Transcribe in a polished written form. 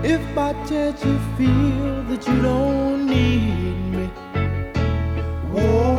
If by chance you feel that you don't need me, whoa.